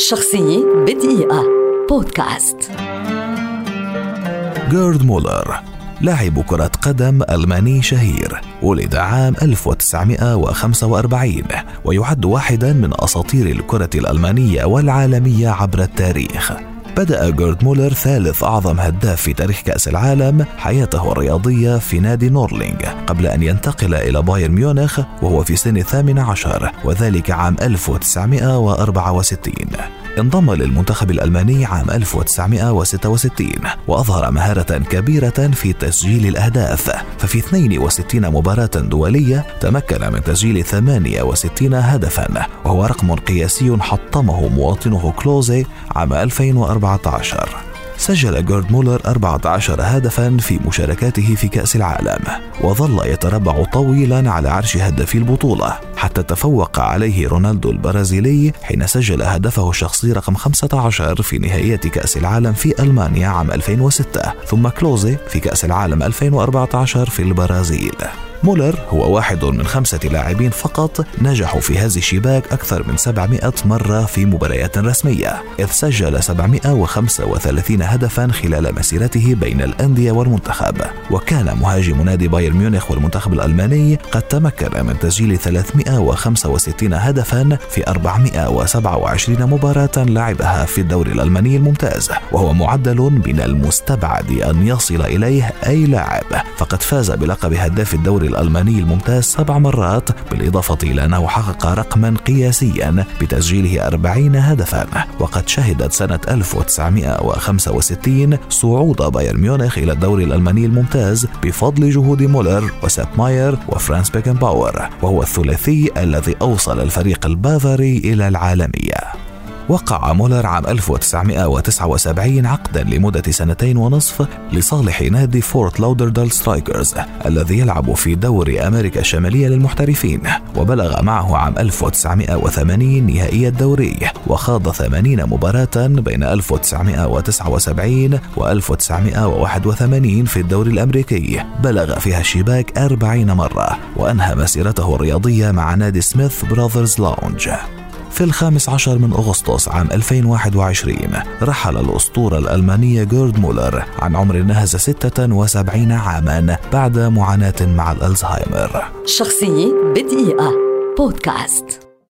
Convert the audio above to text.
شخصية بدقيقة بودكاست. جيرد مولر لاعب كرة قدم ألماني شهير، ولد عام 1945 ويعد واحدا من أساطير الكرة الألمانية والعالمية عبر التاريخ. بدأ جيرد مولر ثالث أعظم هداف في تاريخ كأس العالم حياته الرياضية في نادي نورلينغ قبل أن ينتقل إلى بايرن ميونخ وهو في سن 18، وذلك عام 1964. انضم للمنتخب الألماني عام 1966 وأظهر مهارة كبيرة في تسجيل الأهداف، ففي 62 مباراة دولية تمكن من تسجيل 68 هدفا، وهو رقم قياسي حطمه مواطنه كلوزي عام 2014. سجل جيرد مولر 14 هدفا في مشاركاته في كأس العالم، وظل يتربع طويلا على عرش هدافي البطولة حتى تفوق عليه رونالدو البرازيلي حين سجل هدفه الشخصي رقم 15 في نهائيات كأس العالم في ألمانيا عام 2006، ثم كلوزي في كأس العالم 2014 في البرازيل. مولر هو واحد من 5 لاعبين فقط نجحوا في هز الشباك أكثر من 700 مرة في مباريات رسمية، إذ سجل 735 هدفا خلال مسيرته بين الأندية والمنتخب. وكان مهاجم نادي بايرن ميونخ والمنتخب الألماني قد تمكن من تسجيل 365 هدفا في 427 مباراة لعبها في الدوري الألماني الممتاز، وهو معدل من المستبعد أن يصل إليه أي لاعب، فقد فاز بلقب هداف الدوري الألماني الممتاز 7 مرات، بالإضافة إلى أنه حقق رقما قياسيا بتسجيله 40 هدفا. وقد شهدت سنة 1965 صعود بايرن ميونخ إلى الدوري الألماني الممتاز بفضل جهود مولر وساب ماير وفرانس بيكنباور، وهو الثلاثي الذي أوصل الفريق البافاري إلى العالمية. وقع مولر عام 1979 عقدا لمدة 2.5 سنين لصالح نادي فورت لودردال سترايكرز الذي يلعب في دوري أمريكا الشمالية للمحترفين، وبلغ معه عام 1980 نهائي الدوري، وخاض 80 مباراة بين 1979 و1981 في الدوري الأمريكي، بلغ فيها الشباك 40 مرة، وأنهى مسيرته الرياضية مع نادي سميث براذرز لاونج. في 15 من أغسطس عام 2021 رحل الأسطورة الألمانية جيرد مولر عن عمر ناهز 76 عاما بعد معاناة مع الألزهايمر. شخصية بدقيقة بودكاست.